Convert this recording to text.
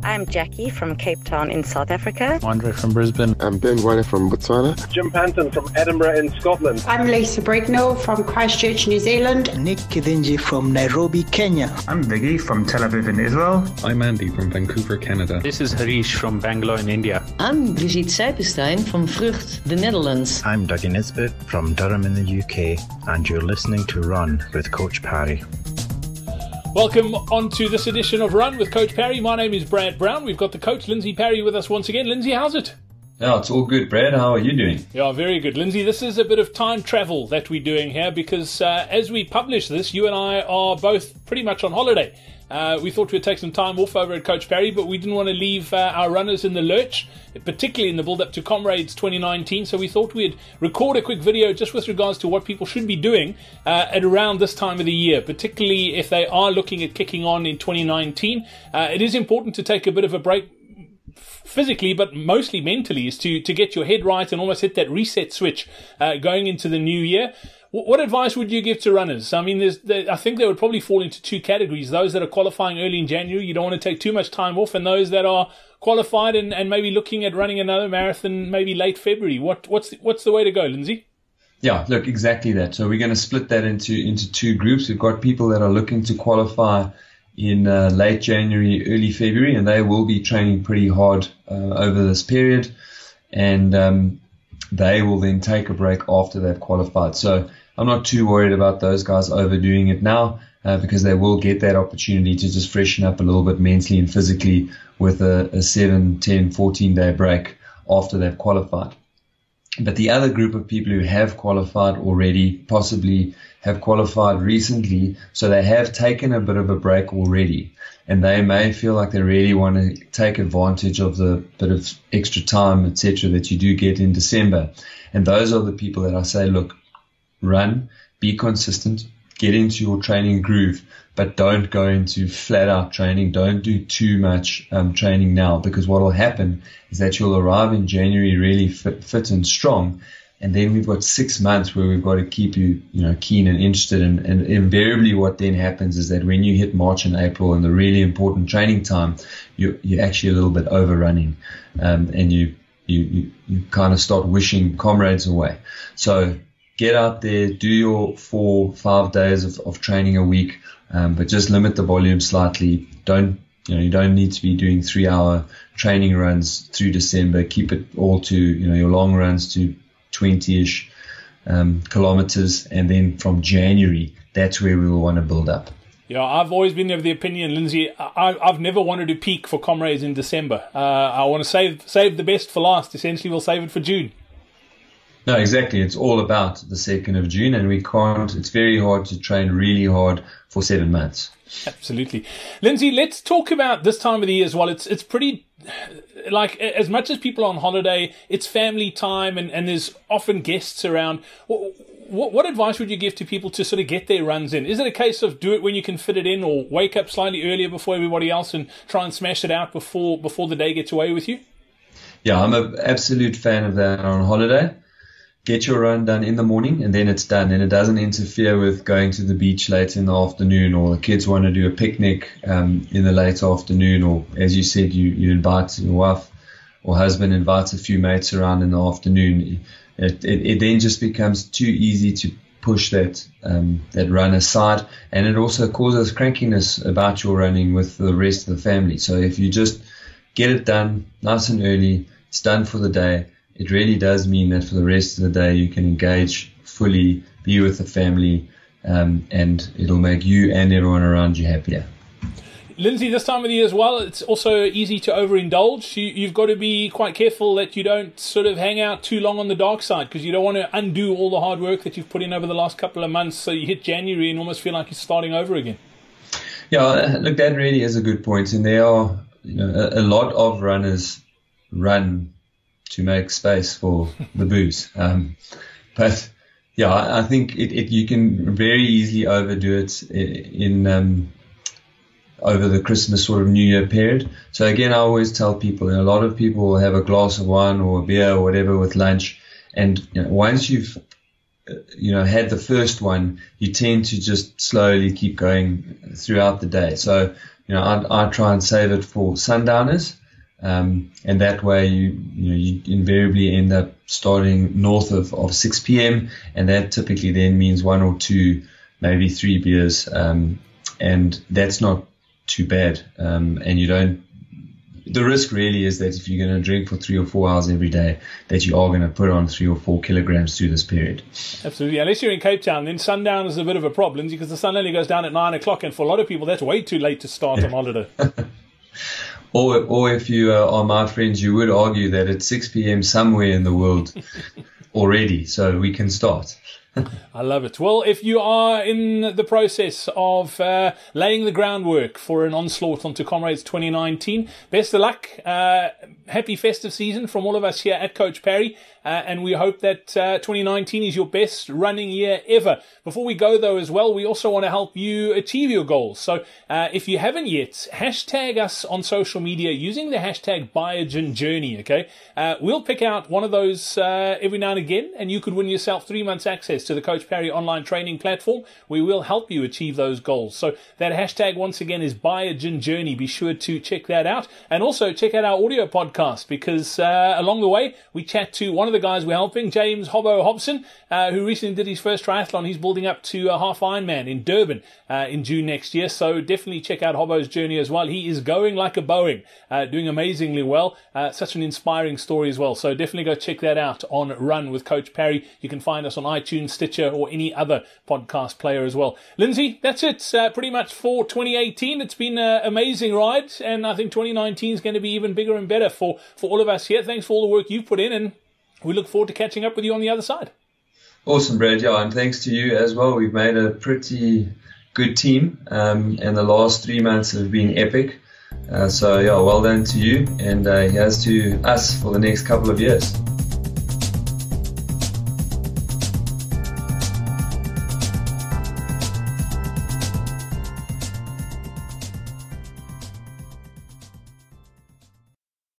I'm Jackie from Cape Town in South Africa. Andre from Brisbane. I'm Ben Wine from Botswana. Jim Panton from Edinburgh in Scotland. I'm Lisa Brignall from Christchurch, New Zealand. Nick Kidinji from Nairobi, Kenya. I'm Viggy from Tel Aviv in Israel. I'm Andy from Vancouver, Canada. This is Harish from Bangalore in India. I'm Brigitte Seipenstein from Vrucht, the Netherlands. I'm Dougie Nisbet from Durham in the UK, and you're listening to Run with Coach Parry. Welcome on to this edition of Run with Coach Parry. My name is Brad Brown. We've got the coach, Lindsay Parry, with us once again. Lindsay, how's it? Yeah, it's all good, Brad. How are you doing? Yeah, very good. Lindsay, this is a bit of time travel that we're doing here because as we publish this, you and I are both pretty much on holiday. We thought we'd take some time off over at Coach Parry, but we didn't want to leave our runners in the lurch, particularly in the build-up to Comrades 2019. So we thought we'd record a quick video just with regards to what people should be doing at around this time of the year, particularly if they are looking at kicking on in 2019. It is important to take a bit of a break physically, but mostly mentally, is to get your head right and almost hit that reset switch going into the new year. What advice would you give to runners? I mean, I think they would probably fall into two categories. Those that are qualifying early in January, you don't want to take too much time off, and those that are qualified and maybe looking at running another marathon maybe late February. What's the way to go, Lindsay? Yeah, look, exactly that. So we're going to split that into two groups. We've got people that are looking to qualify in late January, early February, and they will be training pretty hard over this period, and they will then take a break after they've qualified. So I'm not too worried about those guys overdoing it now because they will get that opportunity to just freshen up a little bit mentally and physically with a 7, 10, 14-day break after they've qualified. But the other group of people who have qualified already, possibly have qualified recently, so they have taken a bit of a break already, and they may feel like they really want to take advantage of the bit of extra time, etc., that you do get in December. And those are the people that I say, look, run, be consistent, get into your training groove, but don't go into flat out training. Don't do too much training now, because what will happen is that you'll arrive in January really fit and strong. And then we've got 6 months where we've got to keep you, keen and interested. And invariably what then happens is that when you hit March and April and the really important training time, you're actually a little bit overrunning. And you kind of start wishing comrades away. So get out there, do your 4-5 days of training a week, but just limit the volume slightly. You don't need to be doing 3-hour training runs through December. Keep it all to, your long runs to 20-ish kilometers, and then from January, that's where we will want to build up. Yeah, I've always been of the opinion, Lindsay, I've never wanted to peak for Comrades in December. I want to save the best for last. Essentially, we'll save it for June. No, exactly. It's all about the 2nd of June, and it's very hard to train really hard for 7 months. Absolutely. Lindsay, let's talk about this time of the year as well. It's pretty, like, as much as people are on holiday, it's family time and there's often guests around. What advice would you give to people to sort of get their runs in? Is it a case of do it when you can fit it in, or wake up slightly earlier before everybody else and try and smash it out before the day gets away with you? Yeah, I'm an absolute fan of that on holiday. Get your run done in the morning, and then it's done, and it doesn't interfere with going to the beach late in the afternoon, or the kids want to do a picnic in the late afternoon, or as you said, you invite your wife or husband invites a few mates around in the afternoon. It then just becomes too easy to push that run aside, and it also causes crankiness about your running with the rest of the family. So if you just get it done nice and early, it's done for the day. It really does mean that for the rest of the day you can engage fully, be with the family, and it'll make you and everyone around you happier. Lindsay, this time of the year as well, it's also easy to overindulge. You've got to be quite careful that you don't sort of hang out too long on the dark side, because you don't want to undo all the hard work that you've put in over the last couple of months, so you hit January and almost feel like you're starting over again. Yeah, look, that really is a good point. And there are a lot of runners run to make space for the booze. But yeah, I think you can very easily overdo it in over the Christmas sort of New Year period. So again, I always tell people, a lot of people will have a glass of wine or a beer or whatever with lunch, and once you've had the first one, you tend to just slowly keep going throughout the day. So I try and save it for sundowners. And that way you invariably end up starting north of 6 p.m. and that typically then means 1 or 2, maybe 3 beers. And that's not too bad. And the risk really is that if you're going to drink for 3 or 4 hours every day, that you are going to put on 3 or 4 kilograms through this period. Absolutely. Unless you're in Cape Town, then sundown is a bit of a problem because the sun only goes down at 9 o'clock. And for a lot of people, that's way too late to start on holiday. Or if you are my friends, you would argue that it's 6 p.m. somewhere in the world already, so we can start. I love it. Well, if you are in the process of laying the groundwork for an onslaught onto Comrades 2019, best of luck. Happy festive season from all of us here at Coach Parry. And we hope that 2019 is your best running year ever. Before we go, though, as well, we also want to help you achieve your goals. So if you haven't yet, hashtag us on social media using the hashtag BiogenJourney, okay? We'll pick out one of those every now and again, and you could win yourself 3 months access to the Coach Parry online training platform. We will help you achieve those goals. So that hashtag, once again, is BiogenJourney. Be sure to check that out. And also check out our audio podcast because along the way, we chat to one of the guys we're helping, James Hobbo Hobson, who recently did his first triathlon. He's building up to a half Ironman in Durban in June next year. So definitely check out Hobbo's journey as well. He is going like a Boeing, doing amazingly well. Such an inspiring story as well. So definitely go check that out on Run with Coach Parry. You can find us on iTunes, Stitcher, or any other podcast player as well. Lindsay, that's it pretty much for 2018. It's been an amazing ride, and I think 2019 is going to be even bigger and better for all of us here. Thanks for all the work you've put in, and we look forward to catching up with you on the other side. Awesome, Brad. Yeah, and thanks to you as well. We've made a pretty good team, and the last 3 months have been epic. So, yeah, well done to you, and here's to us for the next couple of years.